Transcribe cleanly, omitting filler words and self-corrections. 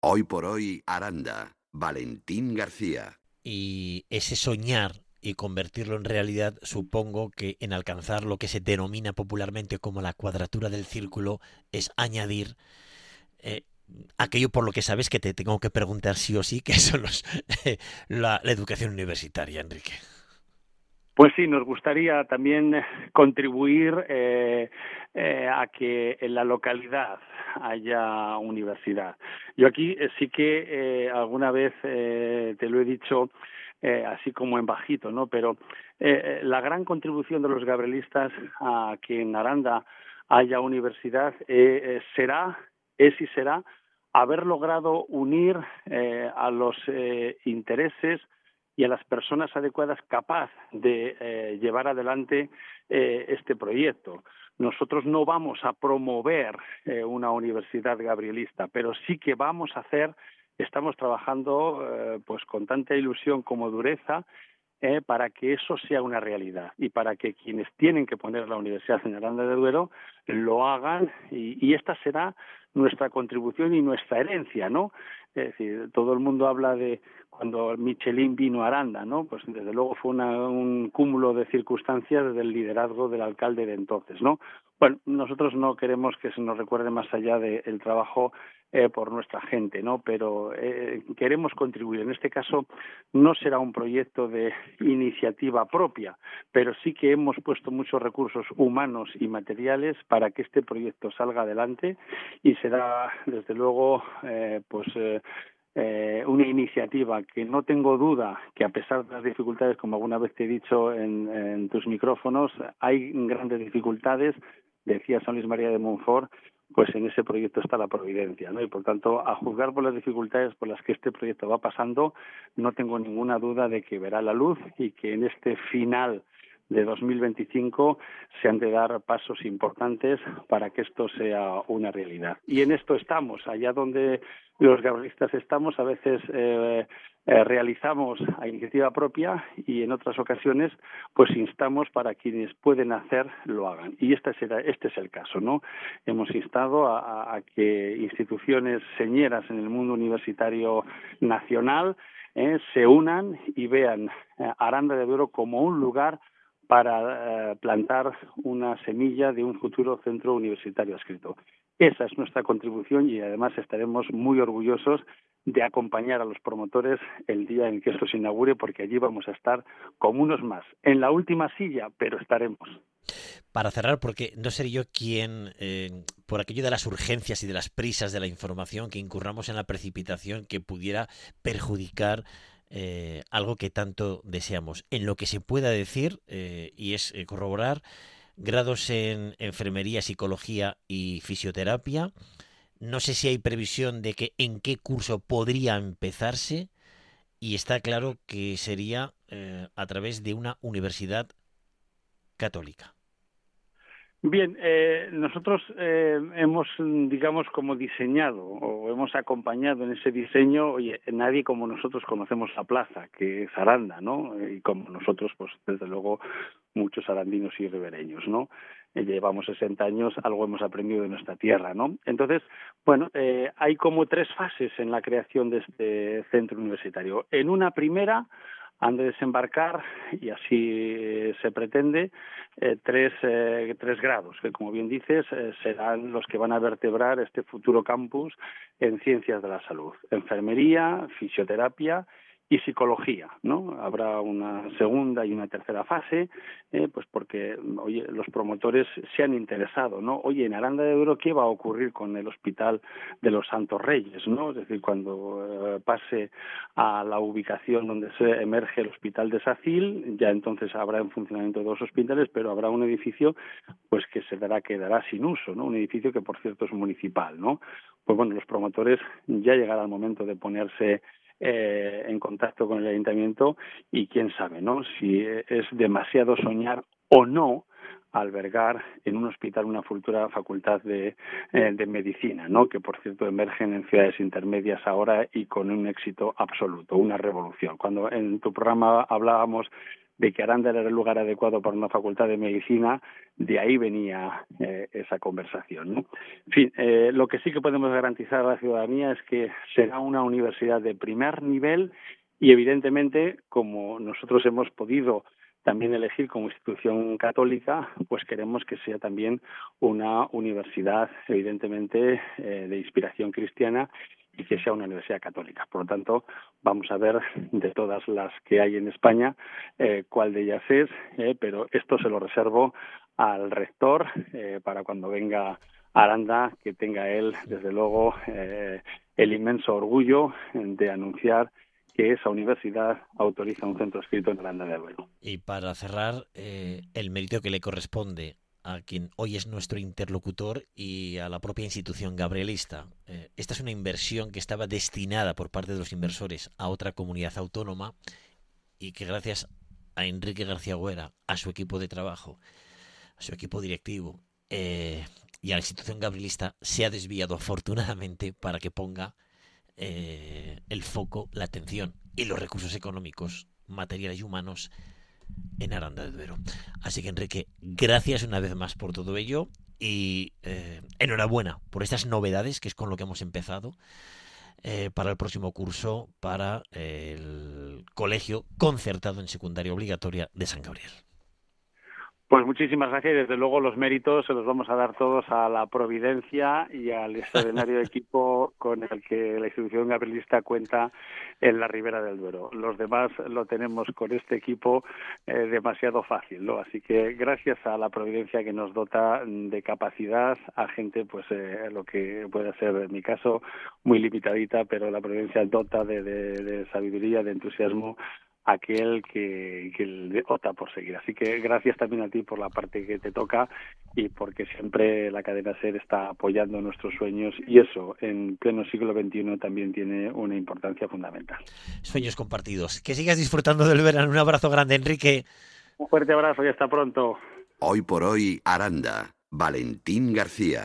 Hoy por hoy, Aranda, Valentín García. Y ese soñar y convertirlo en realidad, supongo que en alcanzar lo que se denomina popularmente como la cuadratura del círculo es añadir eh, aquello por lo que sabes que te tengo que preguntar sí o sí, que son la educación universitaria, Enrique. Pues sí, nos gustaría también contribuir a que en la localidad haya universidad. Yo aquí sí que alguna vez te lo he dicho así como en bajito, ¿no? Pero la gran contribución de los gabrielistas a que en Aranda haya universidad es y será haber logrado unir a los intereses y a las personas adecuadas capaz de llevar adelante este proyecto. Nosotros no vamos a promover una universidad gabrielista, pero sí que estamos trabajando pues con tanta ilusión como dureza para que eso sea una realidad y para que quienes tienen que poner la Universidad en Aranda de Duero lo hagan y esta será nuestra contribución y nuestra herencia, ¿no? Es decir, todo el mundo habla de cuando Michelin vino a Aranda, ¿no? Pues desde luego fue un cúmulo de circunstancias del liderazgo del alcalde de entonces, ¿no? Bueno, nosotros no queremos que se nos recuerde más allá del trabajo por nuestra gente, ¿no? Pero queremos contribuir. En este caso no será un proyecto de iniciativa propia, pero sí que hemos puesto muchos recursos humanos y materiales para que este proyecto salga adelante y será, desde luego, una iniciativa que no tengo duda que, a pesar de las dificultades, como alguna vez te he dicho en tus micrófonos, hay grandes dificultades. Decía San Luis María de Montfort, pues en ese proyecto está la providencia, ¿no? Y por tanto, a juzgar por las dificultades por las que este proyecto va pasando, no tengo ninguna duda de que verá la luz y que en este final de 2025 se han de dar pasos importantes para que esto sea una realidad. Y en esto estamos, allá donde los gabrilistas estamos, a veces realizamos a iniciativa propia y en otras ocasiones pues instamos para quienes pueden hacer lo hagan. Y este es el caso, ¿no? Hemos instado a que instituciones señeras en el mundo universitario nacional se unan y vean Aranda de Duero como un lugar para plantar una semilla de un futuro centro universitario adscrito. Esa es nuestra contribución y además estaremos muy orgullosos de acompañar a los promotores el día en que esto se inaugure, porque allí vamos a estar como unos más. En la última silla, pero estaremos. Para cerrar, porque no seré yo quien, por aquello de las urgencias y de las prisas de la información, que incurramos en la precipitación que pudiera perjudicar algo que tanto deseamos. En lo que se pueda decir, y es corroborar, grados en enfermería, psicología y fisioterapia. No sé si hay previsión de que en qué curso podría empezarse, y está claro que sería a través de una universidad católica. Bien, nosotros hemos, digamos, como diseñado o hemos acompañado en ese diseño. Oye, nadie como nosotros conocemos la plaza, que es Aranda, ¿no? Y como nosotros, pues desde luego, muchos arandinos y ribereños, ¿no? Llevamos 60 años, algo hemos aprendido de nuestra tierra, ¿no? Entonces, bueno, hay como 3 fases en la creación de este centro universitario. En una primera han de desembarcar, y así se pretende, tres grados, que como bien dices serán los que van a vertebrar este futuro campus en ciencias de la salud, enfermería, fisioterapia y psicología, ¿no? Habrá una segunda y una tercera fase, pues porque, oye, los promotores se han interesado, ¿no? Oye, en Aranda de Duero, ¿qué va a ocurrir con el Hospital de los Santos Reyes, ¿no? Es decir, cuando pase a la ubicación donde se emerge el Hospital de Sacil, ya entonces habrá en funcionamiento 2 hospitales, pero habrá un edificio pues que quedará sin uso, ¿no? Un edificio que, por cierto, es municipal, ¿no? Pues bueno, los promotores ya llegará el momento de ponerse en contacto con el ayuntamiento y quién sabe, ¿no? Si es demasiado soñar o no albergar en un hospital una futura facultad de medicina, ¿no? Que por cierto emergen en ciudades intermedias ahora y con un éxito absoluto, una revolución. Cuando en tu programa hablábamos de que Aranda era el lugar adecuado para una facultad de medicina, de ahí venía esa conversación, ¿no? En fin, lo que sí que podemos garantizar a la ciudadanía es que será una universidad de primer nivel y, evidentemente, como nosotros hemos podido también elegir como institución católica, pues queremos que sea también una universidad, evidentemente, de inspiración cristiana y que sea una universidad católica. Por lo tanto, vamos a ver de todas las que hay en España cuál de ellas es, pero esto se lo reservo al rector para cuando venga a Aranda, que tenga él, desde luego, el inmenso orgullo de anunciar que esa universidad autoriza un centro espírita en Aranda de Duero. Y para cerrar, el mérito que le corresponde a quien hoy es nuestro interlocutor y a la propia institución gabrielista. Esta es una inversión que estaba destinada por parte de los inversores a otra comunidad autónoma y que gracias a Enrique García Huera, a su equipo de trabajo, a su equipo directivo y a la institución gabrielista se ha desviado afortunadamente para que ponga el foco, la atención y los recursos económicos, materiales y humanos en Aranda de Duero. Así que, Enrique, gracias una vez más por todo ello y enhorabuena por estas novedades, que es con lo que hemos empezado para el próximo curso para el Colegio Concertado en Secundaria Obligatoria de San Gabriel. Pues muchísimas gracias y desde luego los méritos se los vamos a dar todos a la providencia y al extraordinario equipo con el que la institución gabrielista cuenta en la Ribera del Duero. Los demás lo tenemos con este equipo demasiado fácil, ¿no? Así que gracias a la providencia que nos dota de capacidad a gente, pues lo que puede ser en mi caso muy limitadita, pero la providencia dota de sabiduría, de entusiasmo aquel que opta por seguir. Así que gracias también a ti por la parte que te toca y porque siempre la cadena SER está apoyando nuestros sueños y eso en pleno siglo XXI también tiene una importancia fundamental. Sueños compartidos. Que sigas disfrutando del verano. Un abrazo grande, Enrique. Un fuerte abrazo y hasta pronto. Hoy por hoy, Aranda. Valentín García.